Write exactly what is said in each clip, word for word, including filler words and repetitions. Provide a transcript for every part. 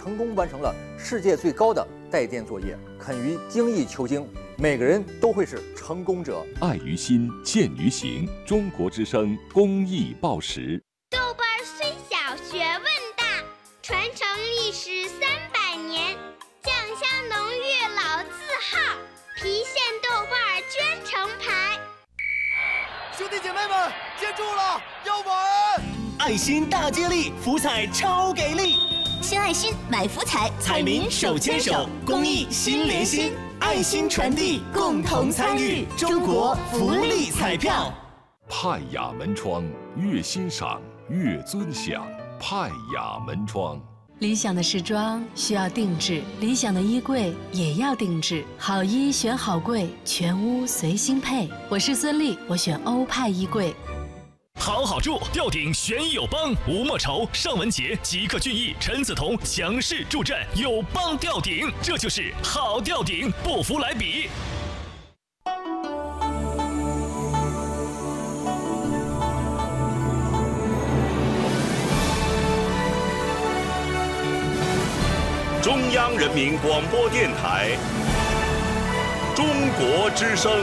成功完成了世界最高的带电作业，肯于精益求精，每个人都会是成功者。 爱于心，见于行。中国之声公益报时。 豆瓣虽小，学问大，传承历史三百年，酱香浓郁老字号，郫县豆瓣捐成牌。 兄弟姐妹们，接住了，要玩！ 爱心大接力，福彩超给力！ 献爱心，买福彩， 彩民手牵手，公益心连心，爱心传递，共同参与，中国福利彩票。 派雅门窗，越欣赏越尊享。派雅门窗。 理想的时装需要定制，理想的衣柜也要定制。好衣选好柜，全屋随心配。我是孙俪，我选欧派衣柜。 好好住，吊顶选友邦，吴莫愁、尚雯婕、吉克隽逸、陈梓彤强势助阵，友邦吊顶，这就是好吊顶，不服来比。 中央人民广播电台，中国之声。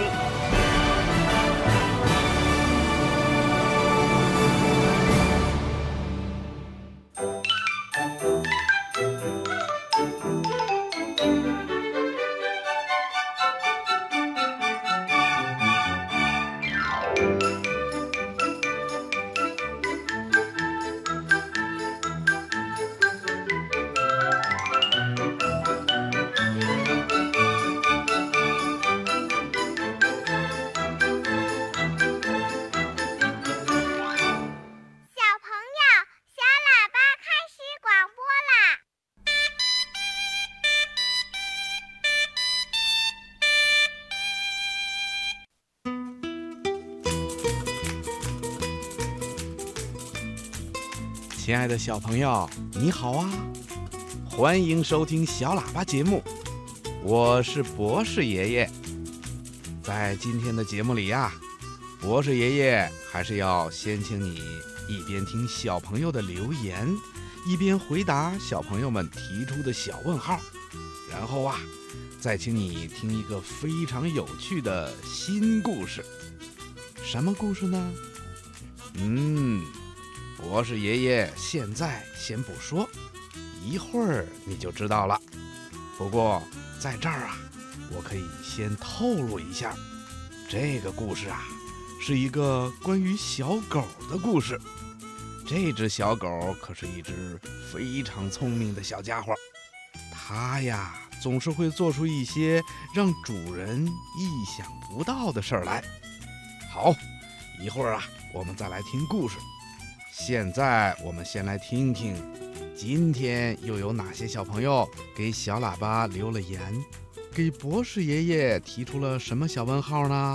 亲爱的小朋友，你好啊！欢迎收听小喇叭节目，我是博士爷爷。在今天的节目里呀、啊，博士爷爷还是要先请你一边听小朋友的留言，一边回答小朋友们提出的小问号，然后啊，再请你听一个非常有趣的新故事。什么故事呢？嗯。博士爷爷现在先不说，一会儿你就知道了。不过在这儿啊，我可以先透露一下，这个故事啊，是一个关于小狗的故事。这只小狗可是一只非常聪明的小家伙，它呀总是会做出一些让主人意想不到的事儿来。好，一会儿啊，我们再来听故事。现在我们先来听听，今天又有哪些小朋友给小喇叭留了言，给博士爷爷提出了什么小问号呢？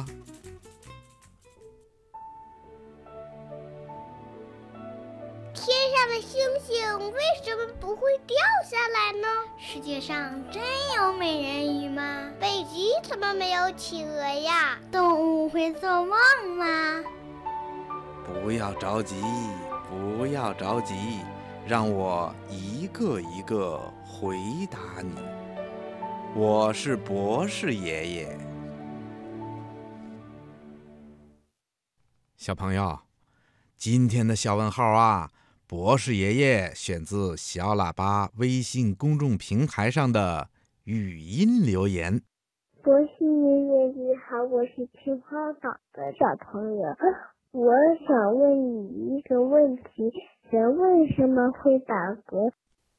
天上的星星为什么不会掉下来呢？世界上真有美人鱼吗？北极怎么没有企鹅呀？动物会做梦吗？ 不要着急，不要着急，让我一个一个回答你。我是博士爷爷。小朋友，今天的小问号啊，博士爷爷选自小喇叭微信公众平台上的语音留言。 博士爷爷你好，我是青花岛的小朋友。我想问你一个问题，人为什么会打嗝？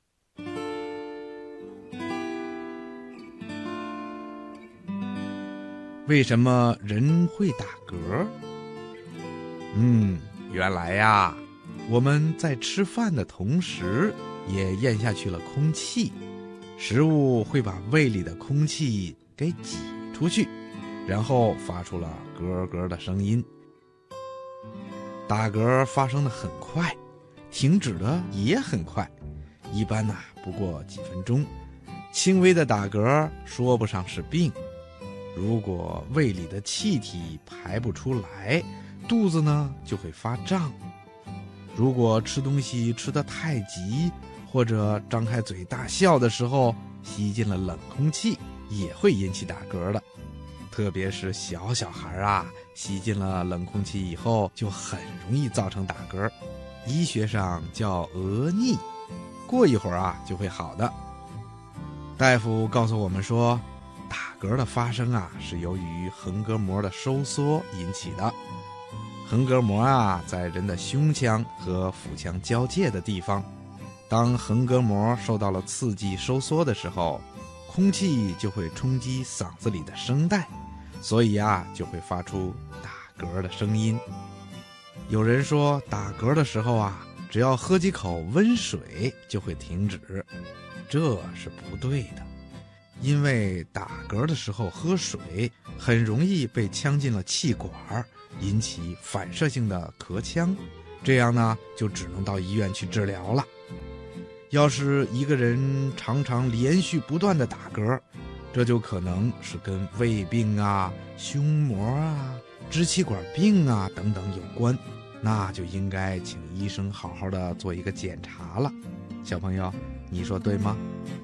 为什么人会打嗝？嗯，原来呀，我们在吃饭的同时也咽下去了空气，食物会把胃里的空气给挤出去，然后发出了咯咯的声音。打嗝发生的很快，停止的也很快，一般呢、啊、不过几分钟。轻微的打嗝说不上是病，如果胃里的气体排不出来，肚子呢就会发胀。如果吃东西吃得太急，或或者张开嘴大笑的时候吸进了冷空气，也会引起打嗝的。特别是小小孩啊，吸进了冷空气以后就很容易造成打嗝，医学上叫额逆，过一会儿啊就会好的。大夫告诉我们说，打嗝的发生啊是由于横膈膜的收缩引起的。横膈膜啊在人的胸腔和腹腔交界的地方，当横膈膜受到了刺激收缩的时候，空气就会冲击嗓子里的声带，所以啊就会发出打嗝的声音。有人说打嗝的时候啊，只要喝几口温水就会停止，这是不对的。因为打嗝的时候喝水很容易被呛进了气管，引起反射性的咳腔，这样呢就只能到医院去治疗了。要是一个人常常连续不断的打嗝，这就可能是跟胃病啊、胸膜啊、支气管病啊等等有关，那就应该请医生好好的做一个检查了。小朋友，你说对吗？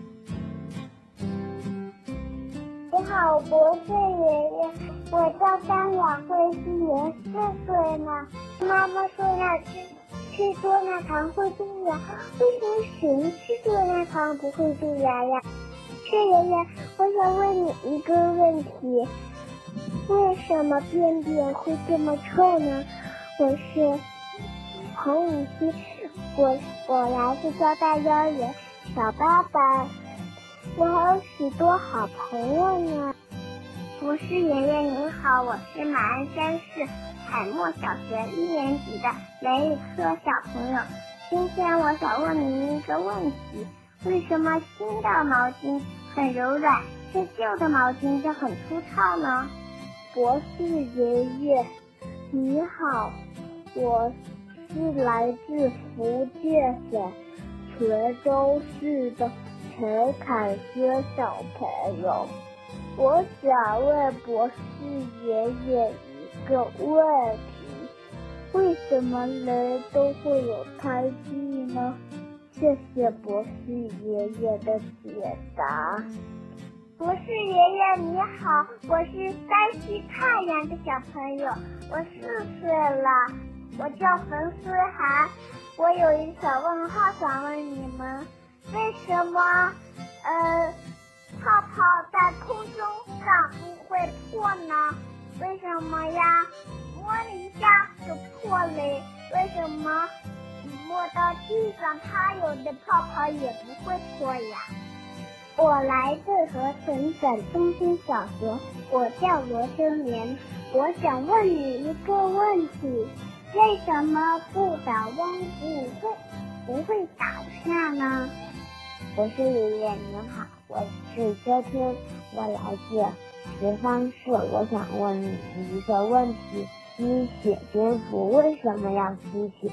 你好，博士爷爷，我叫张雅慧，今年四岁呢。妈妈说要吃吃多纳糖会蛀牙，为什么谁吃多纳糖不会蛀牙呀？是爷爷，我想问你一个问题，为什么便便会这么臭呢？我是彭雨欣，我我来自交大幼儿园小八班。我还有许多好朋友呢。博士爷爷您好，我是马鞍山市海默小学一年级的雷雨科小朋友。今天我想问您一个问题，为什么新的毛巾很柔软，是旧的毛巾就很粗糙呢？ 博士爷爷你好，我是来自福建省泉州市的陈凯轩小朋友，我想问博士爷爷一个问题，为什么人都会有胎记呢？谢谢博士爷爷的解答。 博士爷爷你好，我是山西太原的小朋友，我四岁了，我叫冯思涵，我有一个小问号想问你们，为什么呃泡泡在空中上不会破呢？为什么呀？摸了一下就破了，为什么摸到地上它有的泡泡也不会破呀？我来自河北省中心小学，我叫罗真莲，我想问你一个问题，为什么不倒翁不会不会倒下呢？ 博士爷爷您好，我是周天，我来自十方市，我想问你一个问题，吸血蝙蝠为什么要吸血？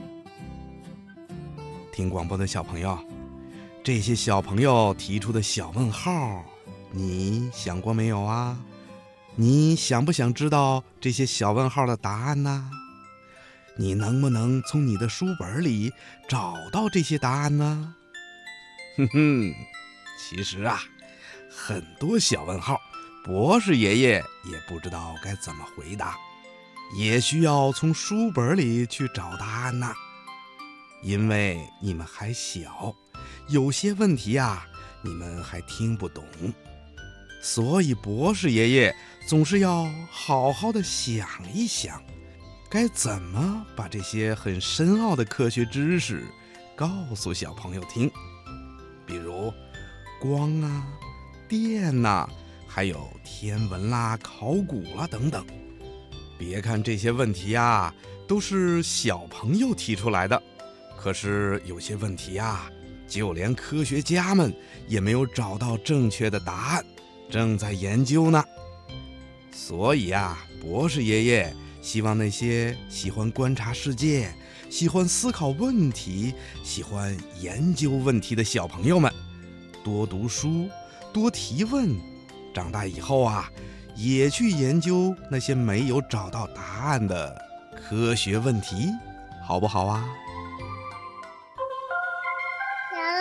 听广播的小朋友，这些小朋友提出的小问号，你想过没有啊？你想不想知道这些小问号的答案呢？你能不能从你的书本里找到这些答案呢？哼哼，其实啊，很多小问号，博士爷爷也不知道该怎么回答，也需要从书本里去找答案呢。因为你们还小，有些问题啊，你们还听不懂，所以博士爷爷总是要好好的想一想，该怎么把这些很深奥的科学知识告诉小朋友听。比如光啊、电啊，还有天文啦、考古啦等等。别看这些问题啊，都是小朋友提出来的，可是有些问题啊，就连科学家们也没有找到正确的答案，正在研究呢。所以啊，博士爷爷希望那些喜欢观察世界、喜欢思考问题、喜欢研究问题的小朋友们，多读书，多提问，长大以后啊，也去研究那些没有找到答案的科学问题，好不好啊？ 小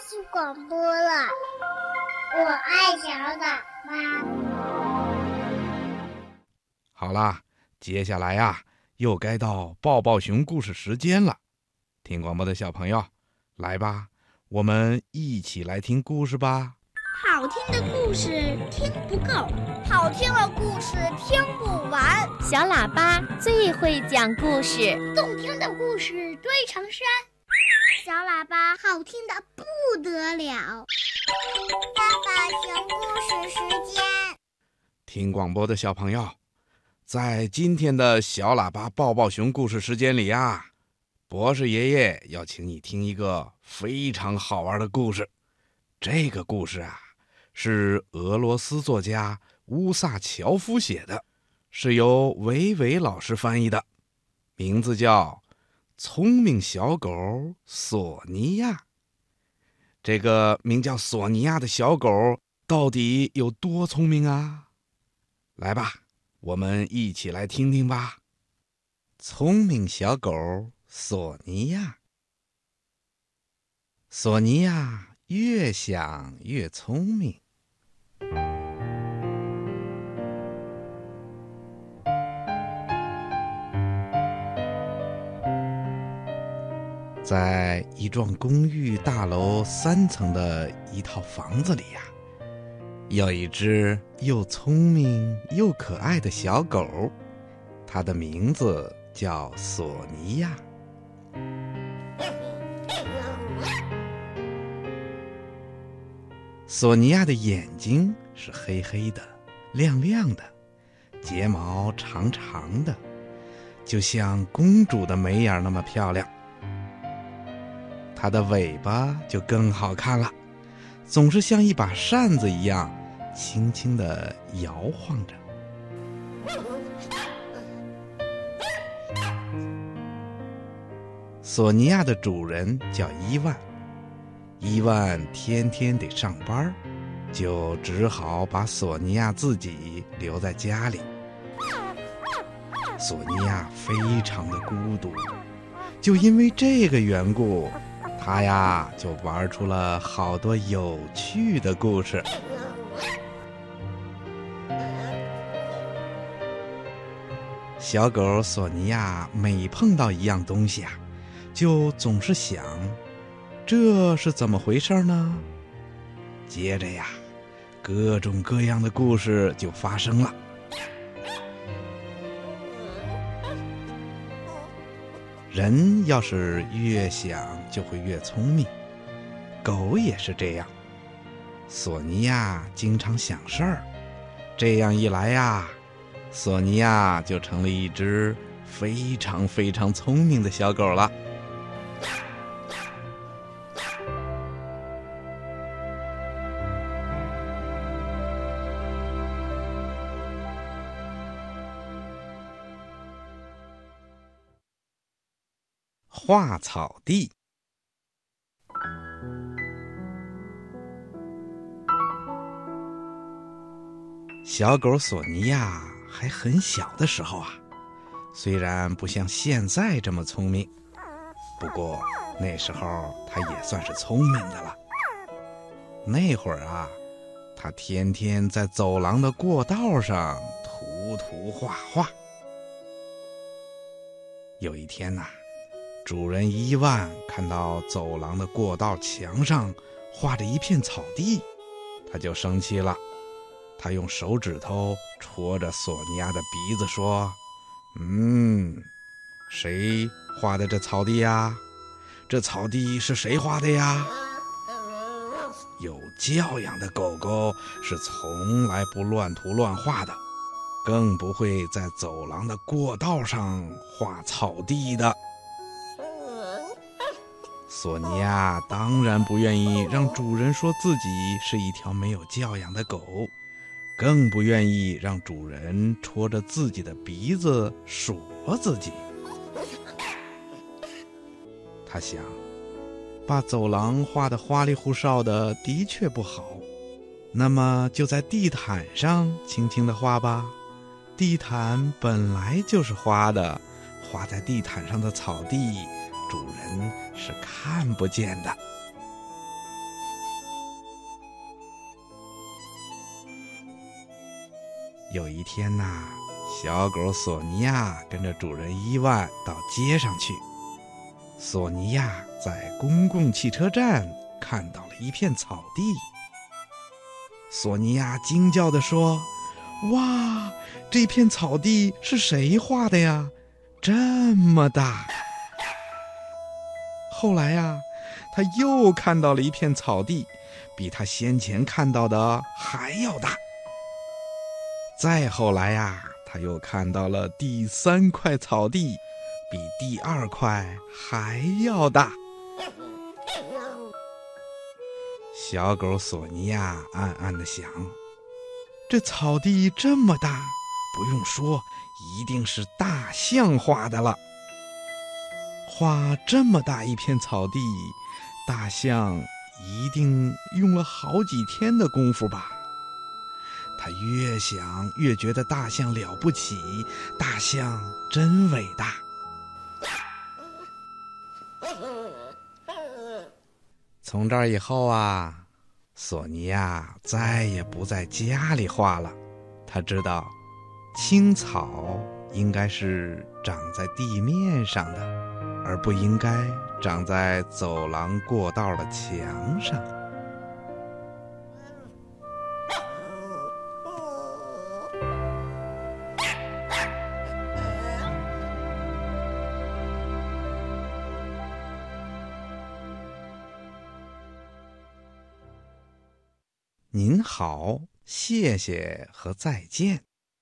视广播了，我爱小喇叭。 好啦，接下来呀、啊，又该到抱抱熊故事时间了。听广播的小朋友，来吧，我们一起来听故事吧。 好听的故事听不够，好听的故事听不完。 小喇叭最会讲故事， 动听的故事堆成山。小喇叭好听的不得了。抱抱熊故事时间， 听广播的小朋友，在今天的小喇叭抱抱熊故事时间里啊，博士爷爷要请你听一个非常好玩的故事。这个故事啊，是俄罗斯作家乌萨乔夫写的，是由维维老师翻译的，名字叫《聪明小狗索尼娅》。这个名叫索尼娅的小狗到底有多聪明啊？来吧，我们一起来听听吧。聪明小狗索尼娅。索尼娅越想越聪明。在一幢公寓大楼三层的一套房子里呀、啊，有一只又聪明又可爱的小狗，它的名字叫索尼娅。索尼娅的眼睛是黑黑的、亮亮的，睫毛长长的，就像公主的眉眼那么漂亮。它的尾巴就更好看了，总是像一把扇子一样，轻轻地摇晃着。索尼娅的主人叫伊万，伊万天天得上班，就只好把索尼娅自己留在家里。索尼娅非常的孤独，就因为这个缘故，他呀就玩出了好多有趣的故事。小狗索尼娅每碰到一样东西啊，就总是想，这是怎么回事呢？接着呀，各种各样的故事就发生了。人要是越想就会越聪明，狗也是这样。索尼娅经常想事儿，这样一来呀，索尼娅就成了一只非常非常聪明的小狗了。画草地。小狗索尼娅还很小的时候啊，虽然不像现在这么聪明，不过那时候它也算是聪明的了。那会儿啊，它天天在走廊的过道上涂涂画画。有一天呐、啊，主人伊万看到走廊的过道墙上画着一片草地，他就生气了。他用手指头戳着索尼娅的鼻子说：“嗯，谁画的这草地呀？这草地是谁画的呀？有教养的狗狗是从来不乱涂乱画的，更不会在走廊的过道上画草地的。”索尼娅当然不愿意让主人说自己是一条没有教养的狗，更不愿意让主人戳着自己的鼻子数落自己。他想，把走廊画得花里胡哨的的确不好，那么就在地毯上轻轻地画吧。地毯本来就是花的，画在地毯上的草地主人是看不见的。 有一天呐，小狗索尼娅跟着主人伊万到街上去。索尼娅在公共汽车站看到了一片草地。索尼娅惊叫地说：哇，这片草地是谁画的呀？这么大！后来呀，他又看到了一片草地，比他先前看到的还要大。再后来呀，他又看到了第三块草地，比第二块还要大。小狗索尼娅暗暗地想，这草地这么大，不用说，一定是大象画的了。画这么大一片草地，大象一定用了好几天的功夫吧。他越想越觉得大象了不起，大象真伟大。从这儿以后啊，索尼娅再也不在家里画了。他知道青草应该是长在地面上的，而不应该长在走廊过道的墙上。您好，谢谢和再见。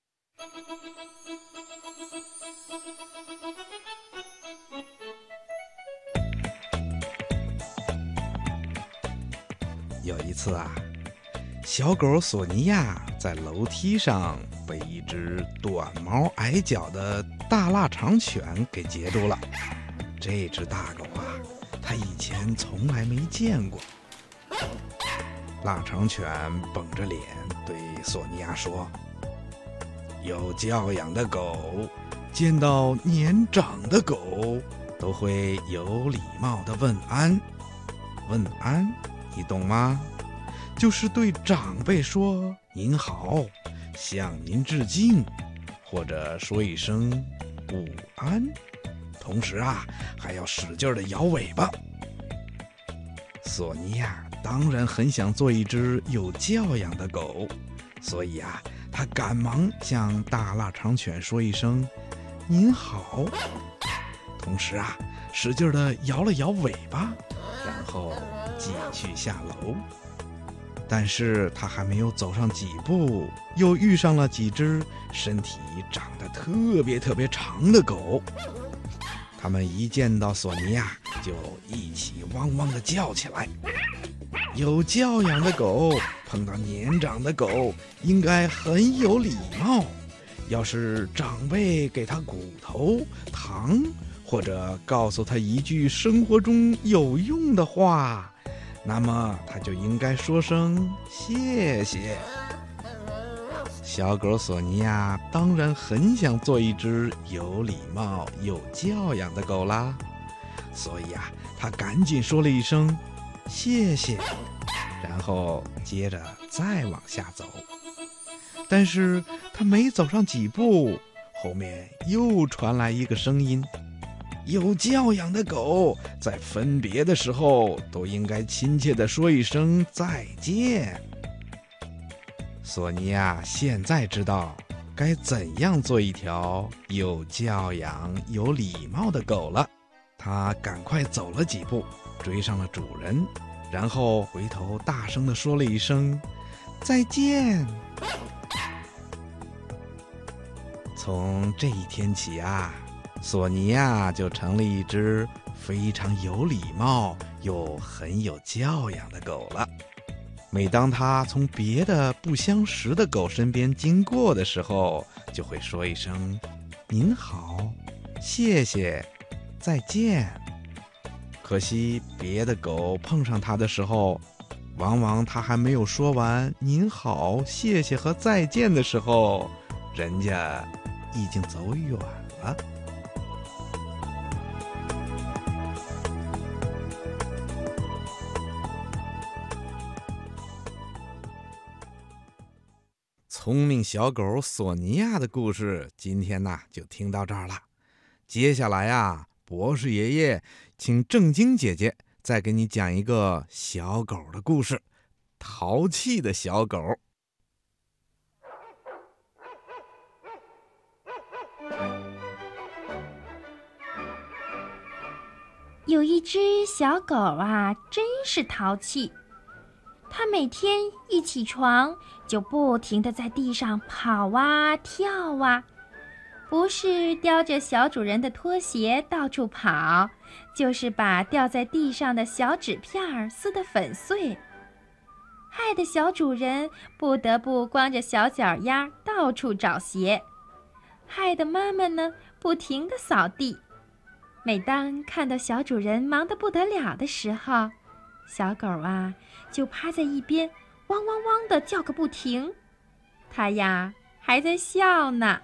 有一次啊，小狗索尼娅在楼梯上被一只短毛矮脚的大腊肠犬给截住了。这只大狗啊，它以前从来没见过。腊肠犬绷着脸对索尼娅说：有教养的狗见到年长的狗都会有礼貌的问安。问安你懂吗？就是对长辈说您好，向您致敬，或者说一声午安，同时啊还要使劲的摇尾巴。索尼娅当然很想做一只有教养的狗，所以啊，他赶忙向大腊肠犬说一声您好，同时啊，使劲地摇了摇尾巴，然后继续下楼。但是他还没有走上几步，又遇上了几只身体长得特别特别长的狗。他们一见到索尼娅，就一起汪汪地叫起来。有教养的狗碰到年长的狗应该很有礼貌，要是长辈给他骨头糖，或者告诉他一句生活中有用的话，那么他就应该说声谢谢。小狗索尼娅当然很想做一只有礼貌有教养的狗啦，所以啊，他赶紧说了一声谢谢，然后接着再往下走。但是他没走上几步，后面又传来一个声音：有教养的狗在分别的时候都应该亲切地说一声再见。索尼娅现在知道该怎样做一条有教养有礼貌的狗了。她赶快走了几步，追上了主人，然后回头大声地说了一声再见。从这一天起啊，索尼娅就成了一只非常有礼貌又很有教养的狗了。每当她从别的不相识的狗身边经过的时候，就会说一声您好，谢谢，再见。可惜别的狗碰上它的时候，往往它还没有说完您好，谢谢和再见的时候，人家已经走远了。 聪明小狗索尼娅的故事今天呢就听到这儿了。接下来啊，博士爷爷请正经姐姐再给你讲一个小狗的故事，淘气的小狗。 有一只小狗啊，真是淘气。它每天一起床就不停地在地上跑啊跳啊，不是叼着小主人的拖鞋到处跑，就是把掉在地上的小纸片撕得粉碎，害得小主人不得不光着小脚丫到处找鞋，害得妈妈呢不停地扫地。每当看到小主人忙得不得了的时候，小狗啊就趴在一边汪汪汪地叫个不停，它呀还在笑呢。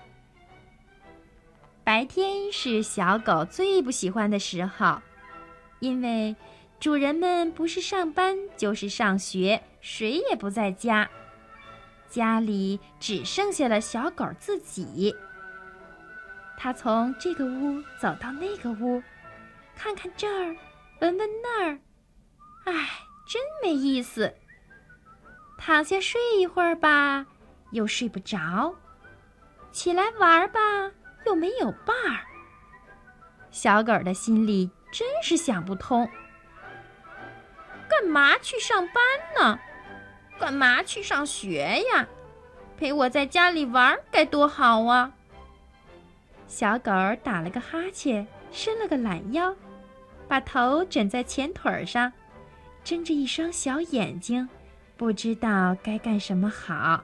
白天是小狗最不喜欢的时候，因为主人们不是上班就是上学，谁也不在家，家里只剩下了小狗自己。它从这个屋走到那个屋，看看这儿，闻闻那儿，唉，真没意思。躺下睡一会儿吧，又睡不着；起来玩吧，又没有伴儿。小狗的心里真是想不通，干嘛去上班呢？干嘛去上学呀？陪我在家里玩该多好啊！小狗打了个哈欠，伸了个懒腰，把头枕在前腿上，睁着一双小眼睛，不知道该干什么好。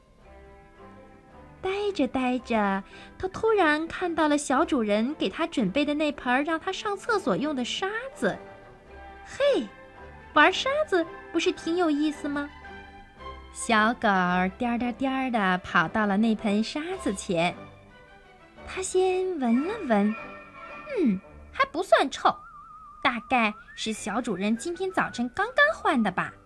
呆着呆着，它突然看到了小主人给它准备的那盆让它上厕所用的沙子。嘿，玩沙子不是挺有意思吗？小狗颠颠颠地跑到了那盆沙子前，它先闻了闻，嗯，还不算臭，大概是小主人今天早晨刚刚换的吧。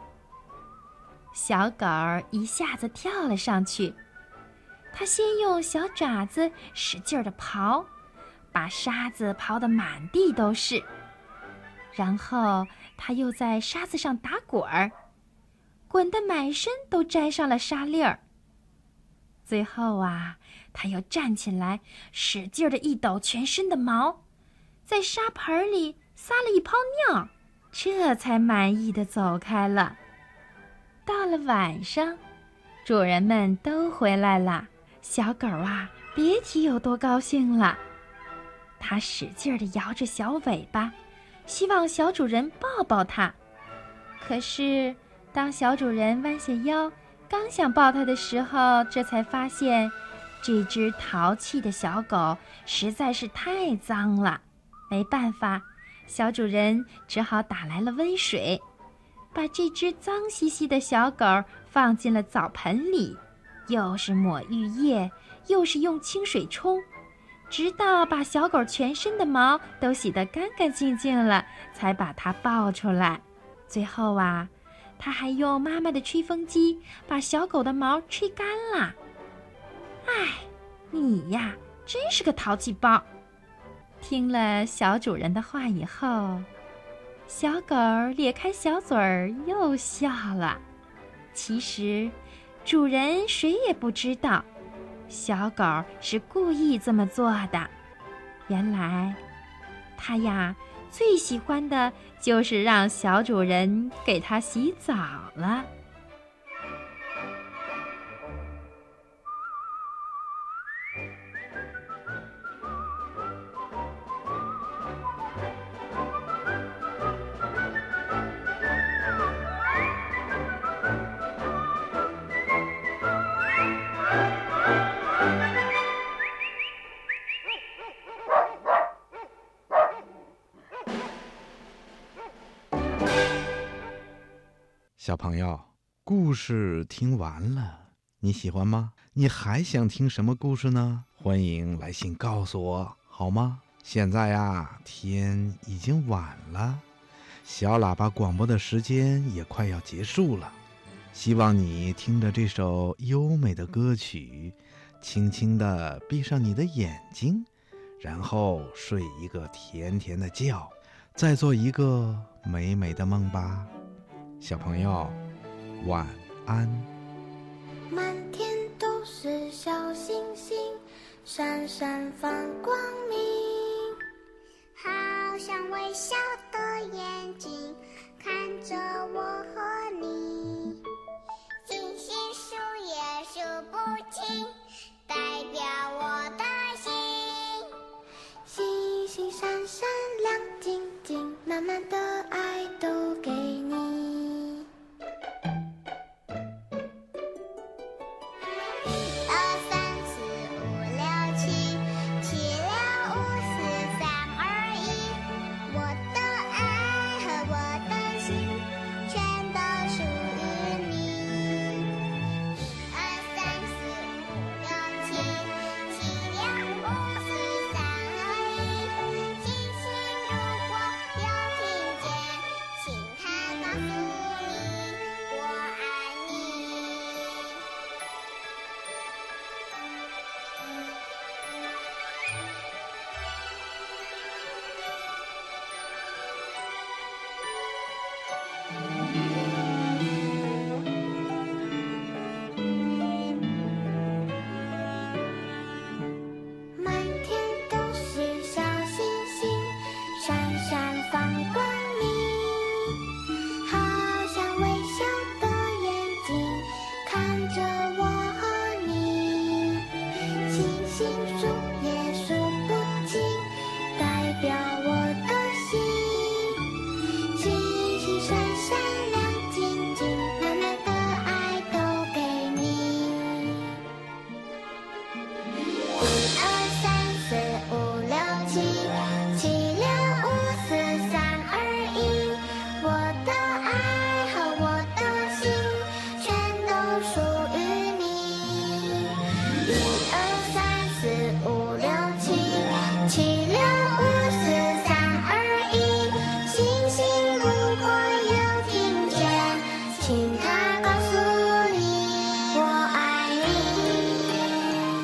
小狗一下子跳了上去，它先用小爪子使劲地刨，把沙子刨得满地都是，然后它又在沙子上打滚儿，滚得满身都沾上了沙粒儿。最后啊，它又站起来，使劲地一抖全身的毛，在沙盆里撒了一泡尿，这才满意地走开了。到了晚上，主人们都回来了，小狗啊，别提有多高兴了。它使劲地摇着小尾巴，希望小主人抱抱它。可是，当小主人弯下腰，刚想抱它的时候，这才发现这只淘气的小狗实在是太脏了。没办法，小主人只好打来了温水，把这只脏兮兮的小狗放进了澡盆里，又是抹浴液，又是用清水冲，直到把小狗全身的毛都洗得干干净净了，才把它抱出来。最后啊，他还用妈妈的吹风机把小狗的毛吹干了。唉，你呀，真是个淘气包。听了小主人的话以后，小狗咧开小嘴儿又笑了。其实，主人谁也不知道，小狗是故意这么做的。原来，它呀，最喜欢的就是让小主人给它洗澡了。 小朋友，故事听完了，你喜欢吗？你还想听什么故事呢？欢迎来信告诉我，好吗？现在呀，天已经晚了，小喇叭广播的时间也快要结束了。 希望你听着这首优美的歌曲，轻轻地闭上你的眼睛，然后睡一个甜甜的觉，再做一个美美的梦吧。小朋友，晚安。 满天都是小星星，闪闪放光明， 好像微笑的眼睛看着我和你，星星数也数不清，代表我的心。 星星闪闪亮晶晶，满满的爱都给你。 一二三四五六七，七六五四三二一，我的爱和我的心全都属于你。一二三四五六七，七六五四三二一，星星如果有听见，请它告诉你我爱你。 满天都是小星星，闪闪放光明，好像微笑的眼睛看着我和你，星星数也数不清，代表我的心。星星闪闪亮晶晶，满满的爱都给你。一二三四五六七，七六五四三二一，我的爱和我的心全都属于你。一二三四五六七，七六五四三二一，星星如果有听见，请它告诉你我爱你。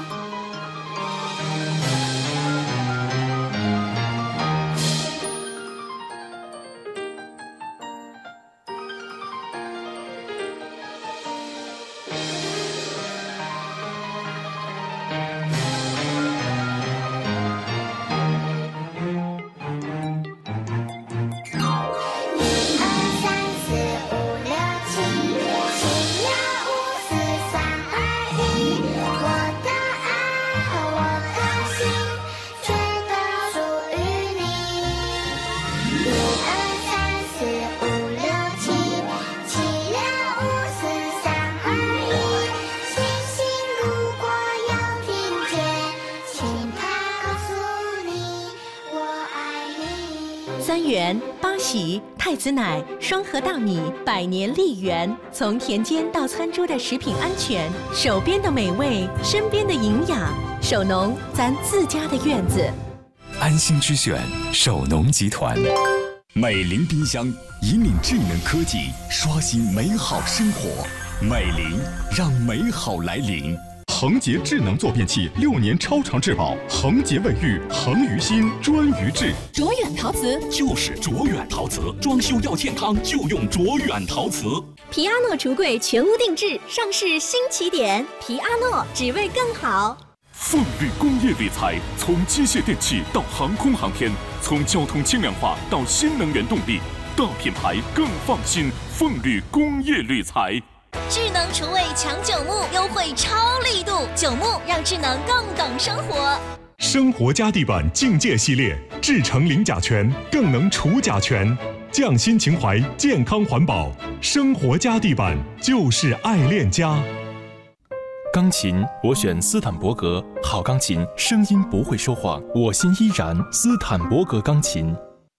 一二三四五六七，七六五四三二一，我的爱和我的心全都属于你。一二三四五六七，七六五四三二一，星星如果有听见，请它告诉你我爱你。 三元八喜太子奶双核大米百年丽源，从田间到餐桌的食品安全，手边的美味，身边的营养，手农咱自家的院子。 安心之选，手农集团。美菱冰箱引领智能科技，刷新美好生活。美菱让美好来临。 恒洁智能坐便器六年超长质保，恒洁卫浴，恒于心，专于智。 卓远陶瓷就是卓远陶瓷，装修要健康就用卓远陶瓷。 皮阿诺橱柜全屋定制，上市新起点，皮阿诺只为更好。 凤绿工业理财，从机械电器到航空航天，从交通轻量化到新能源动力，大品牌更放心。凤绿工业理财。 智能厨卫抢九牧优惠超力度，九牧让智能更懂生活。 生活家地板境界系列，制成零甲醛，更能除甲醛，匠心情怀，健康环保。生活家地板就是爱恋家。 钢琴我选斯坦伯格，好钢琴，声音不会说谎，我心依然。斯坦伯格钢琴。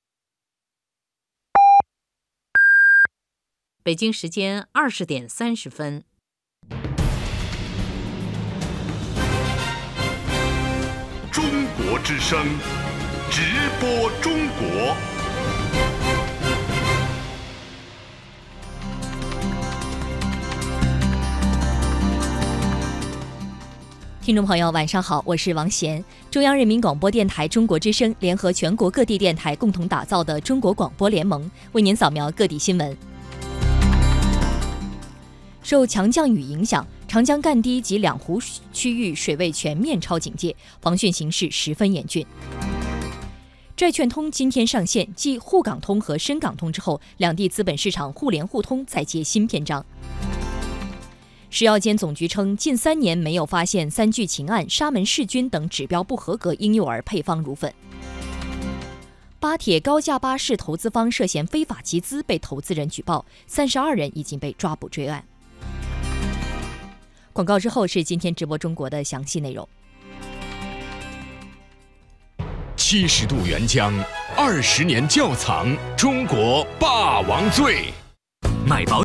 北京时间二十点三十分。 中国之声，直播中国。 听众朋友，晚上好，我是王贤。中央人民广播电台中国之声联合全国各地电台共同打造的中国广播联盟，为您扫描各地新闻。受强降雨影响，长江干堤及两湖区域水位全面超警戒，防汛形势十分严峻。债券通今天上线，继沪港通和深港通之后，两地资本市场互联互通再接新篇章。食药监总局称，近三年没有发现三聚氰胺、沙门氏菌等指标不合格婴幼儿配方乳粉。巴铁高架巴士投资方涉嫌非法集资被投资人举报，三十二人已经被抓捕追案。广告之后是今天直播中国的详细内容。 七十度原浆，二十年窖藏，中国霸王醉。买保